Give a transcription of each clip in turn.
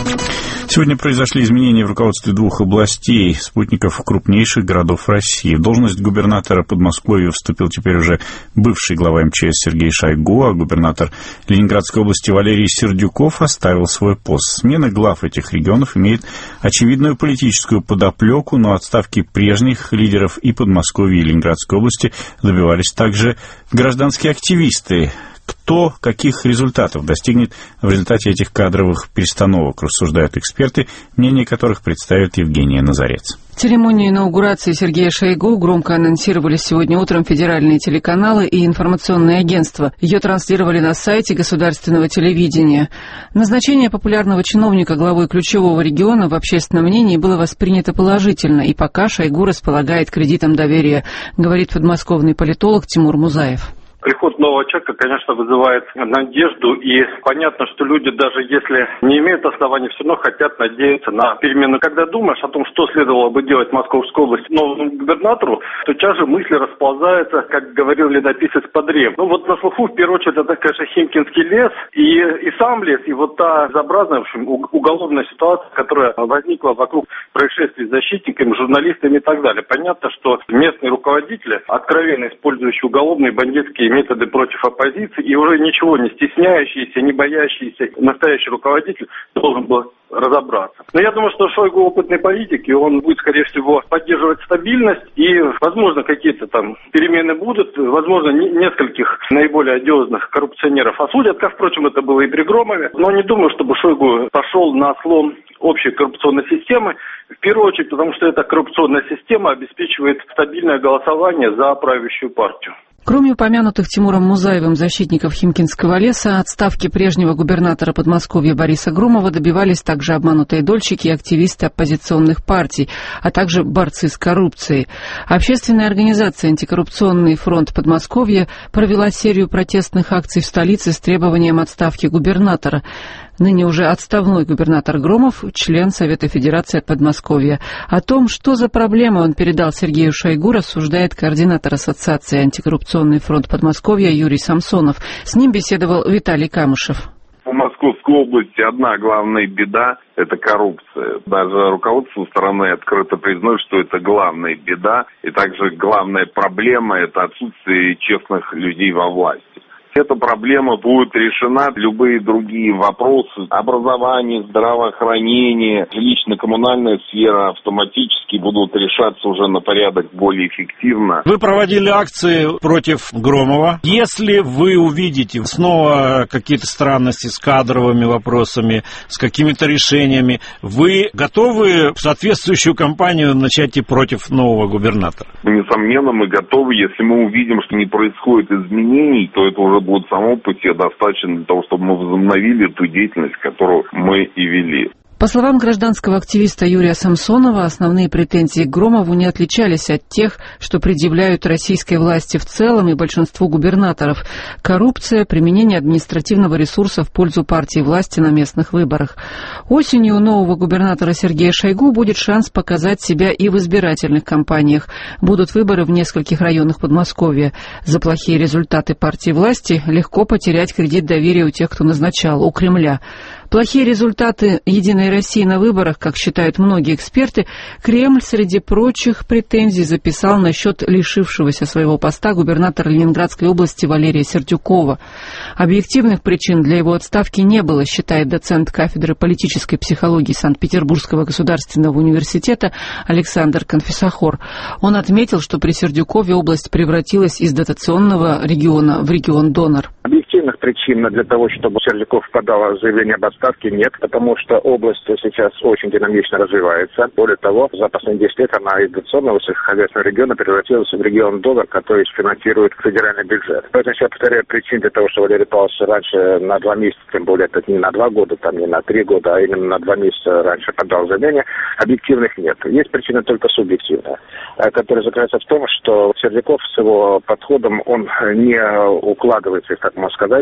Сегодня произошли изменения в руководстве двух областей, спутников крупнейших городов России. В должность губернатора Подмосковья вступил теперь уже бывший глава МЧС Сергей Шойгу, а губернатор Ленинградской области Валерий Сердюков оставил свой пост. Смена глав этих регионов имеет очевидную политическую подоплеку, но отставки прежних лидеров и Подмосковья, и Ленинградской области добивались также гражданские активисты. Кто каких результатов достигнет в результате этих кадровых перестановок, рассуждают эксперты, мнение которых представит Евгения Назарец. Церемонию инаугурации Сергея Шойгу громко анонсировали сегодня утром федеральные телеканалы и информационные агентства. Ее транслировали на сайте государственного телевидения. Назначение популярного чиновника главой ключевого региона в общественном мнении было воспринято положительно, и пока Шойгу располагает кредитом доверия, говорит подмосковный политолог Тимур Музаев. Приход нового человека, конечно, вызывает надежду, и понятно, что люди, даже если не имеют оснований, все равно хотят надеяться на перемены. Когда думаешь о том, что следовало бы делать в Московской области новому губернатору, то сейчас же мысли расползаются, как говорил летописец Подрев. Ну вот на слуху, в первую очередь, это, конечно, Химкинский лес, и сам лес, и вот та безобразная, в общем, уголовная ситуация, которая возникла вокруг происшествий с защитниками, журналистами и так далее. Понятно, что местные руководители, откровенно использующие уголовные бандитские методы против оппозиции, и уже ничего не стесняющийся, не боящийся настоящий руководитель должен был разобраться. Но я думаю, что Шойгу опытный политик, и он будет, скорее всего, поддерживать стабильность, и, возможно, какие-то там перемены будут, возможно, нескольких наиболее одиозных коррупционеров осудят, как, впрочем, это было и при Громове, но не думаю, чтобы Шойгу пошел на слом общей коррупционной системы, в первую очередь, потому что эта коррупционная система обеспечивает стабильное голосование за правящую партию. Кроме упомянутых Тимуром Музаевым защитников Химкинского леса, отставки прежнего губернатора Подмосковья Бориса Громова добивались также обманутые дольщики и активисты оппозиционных партий, а также борцы с коррупцией. Общественная организация «Антикоррупционный фронт Подмосковья» провела серию протестных акций в столице с требованием отставки губернатора. Ныне уже отставной губернатор Громов, член Совета Федерации от Подмосковья. О том, что за проблемы он передал Сергею Шойгу, рассуждает координатор Ассоциации «Антикоррупционный фронт Подмосковья» Юрий Самсонов. С ним беседовал Виталий Камышев. В Московской области одна главная беда – это коррупция. Даже руководство страны открыто признает, что это главная беда. И также главная проблема – это отсутствие честных людей во власти. Эта проблема будет решена, любые другие вопросы, образование, здравоохранение, жилищно-коммунальная сфера автоматически будут решаться уже на порядок более эффективно. Вы проводили акции против Громова. Если вы увидите снова какие-то странности с кадровыми вопросами, с какими-то решениями, вы готовы соответствующую кампанию начать и против нового губернатора? Несомненно, мы готовы. Если мы увидим, что не происходит изменений, то это уже будет само по себе достаточно для того, чтобы мы возобновили ту деятельность, которую мы и вели. По словам гражданского активиста Юрия Самсонова, основные претензии к Громову не отличались от тех, что предъявляют российской власти в целом и большинству губернаторов. Коррупция, применение административного ресурса в пользу партии власти на местных выборах. Осенью у нового губернатора Сергея Шойгу будет шанс показать себя и в избирательных кампаниях. Будут выборы в нескольких районах Подмосковья. За плохие результаты партии власти легко потерять кредит доверия у тех, кто назначал, у Кремля. Плохие результаты «Единой России» на выборах, как считают многие эксперты, Кремль, среди прочих претензий, записал насчет лишившегося своего поста губернатора Ленинградской области Валерия Сердюкова. Объективных причин для его отставки не было, считает доцент кафедры политической психологии Санкт-Петербургского государственного университета Александр Конфисахор. Он отметил, что при Сердюкове область превратилась из дотационного региона в регион-донор. Объективных причин для того, чтобы Сердюков подал заявление об отставке, нет, потому что область сейчас очень динамично развивается. Более того, за последние 10 лет она из дотационного сельскохозяйственного региона превратилась в регион-донор, который финансирует федеральный бюджет. Поэтому я повторяю, причин для того, что Валерий Павлович раньше на 2 месяца, тем более это не на 2 года, там не на 3 года, а именно на 2 месяца раньше подал заявление, объективных нет. Есть причина только субъективная, которая заключается в том, что Сердюков с его подходом, он не укладывается, так можно сказать,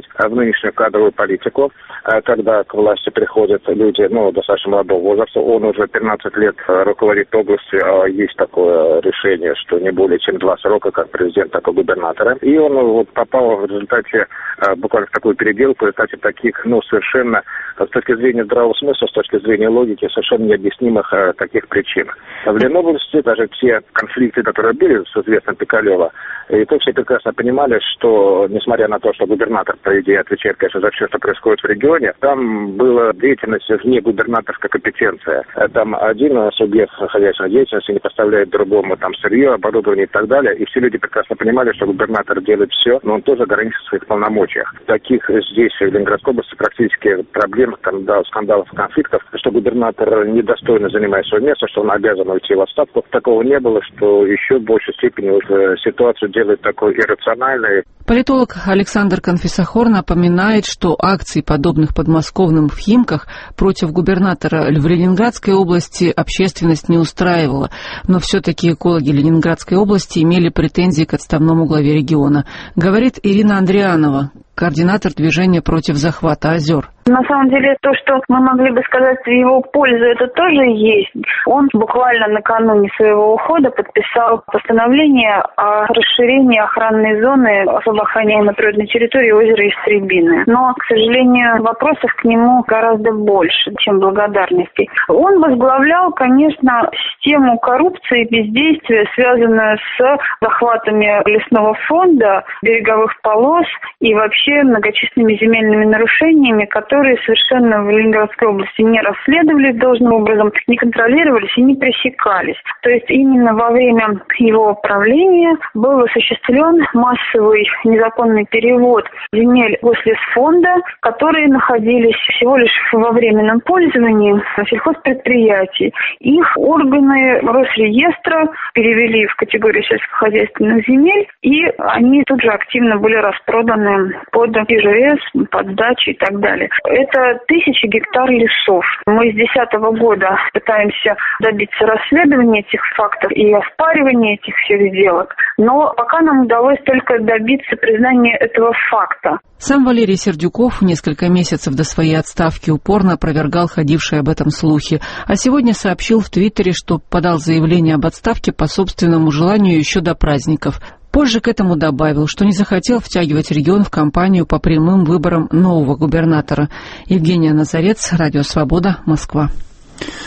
инвестировать в нынешнюю кадровую политику, когда к власти приходят люди, достаточно молодого возраста. Он уже 13 лет руководит областью, а есть такое решение, что не более чем 2 срока, как президент, так и губернатора. И он попал в результате буквально в такую переделку, в результате таких, совершенно с точки зрения здравого смысла, с точки зрения логики, совершенно необъяснимых таких причин. В Ленобласти даже те конфликты, которые были с известным Пикалева, и то все прекрасно понимали, что, несмотря на то, что губернатор, по идее, отвечает, конечно, за все, что происходит в регионе, там была деятельность вне губернаторской компетенции. Там один субъект хозяйственной деятельности не поставляет другому там сырье, оборудование и так далее, и все люди прекрасно понимали, что губернатор делает все, но он тоже ограничен в своих полномочиях. Таких здесь, в Ленинградской области, практически проблем, скандалов, конфликтов, что губернатор недостойно занимает свое место, что он обязан уйти в отставку. Такого не было, что еще в большей степени ситуацию делает такой иррациональной. Политолог Александр Конфисахор напоминает, что акций, подобных подмосковным в Химках, против губернатора в Ленинградской области общественность не устраивала, но все-таки экологи Ленинградской области имели претензии к отставному главе региона. Говорит Ирина Андрианова, координатор движения против захвата озер. На самом деле, то, что мы могли бы сказать в его пользу, это тоже есть. Он буквально накануне своего ухода подписал постановление о расширении охранной зоны особо охраняемой природной территории озера Истребиное. Но, к сожалению, вопросов к нему гораздо больше, чем благодарностей. Он возглавлял, конечно, систему коррупции и бездействия, связанную с захватами лесного фонда, береговых полос и вообще многочисленными земельными нарушениями, которые совершенно в Ленинградской области не расследовались должным образом, не контролировались и не пресекались. То есть именно во время его правления был осуществлен массовый незаконный перевод земель гослесфонда, которые находились всего лишь во временном пользовании сельхозпредприятий. Их органы Росреестра перевели в категорию сельскохозяйственных земель, и они тут же активно были распроданы под ИЖС, под сдачи и так далее. Это 1000 гектар лесов. Мы с 2010 года пытаемся добиться расследования этих фактов и оспаривания этих всех сделок, но пока нам удалось только добиться признания этого факта. Сам Валерий Сердюков несколько месяцев до своей отставки упорно опровергал ходившие об этом слухи, а сегодня сообщил в Твиттере, что подал заявление об отставке по собственному желанию еще до праздников. Позже к этому добавил, что не захотел втягивать регион в кампанию по прямым выборам нового губернатора. Евгения Назарец, Радио Свобода, Москва.